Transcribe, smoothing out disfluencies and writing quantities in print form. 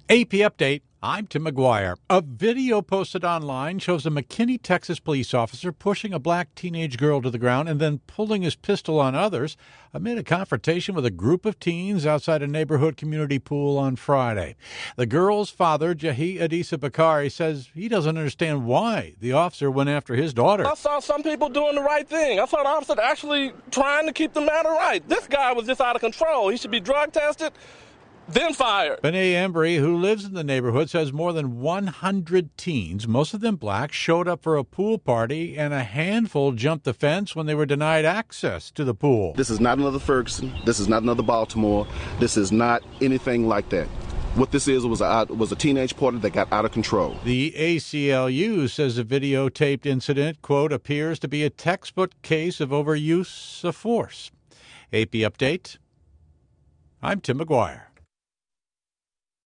AP Update. I'm Tim McGuire. A video posted online shows a McKinney, Texas police officer pushing a black teenage girl to the ground and then pulling his pistol on others amid a confrontation with a group of teens outside a neighborhood community pool on Friday. The girl's father, Jahi Adisa Bakari, says he doesn't understand why the officer went after his daughter. I saw some people doing the right thing. I saw the officer actually trying to keep the matter right. This guy was just out of control. He should be drug tested, then fired. Benet Embry, who lives in the neighborhood, says more than 100 teens, most of them black, showed up for a pool party, and a handful jumped the fence when they were denied access to the pool. This is not another Ferguson. This is not another Baltimore. This is not anything like that. What this is was a teenage party that got out of control. The ACLU says the videotaped incident, quote, appears to be a textbook case of overuse of force. AP Update. I'm Tim McGuire.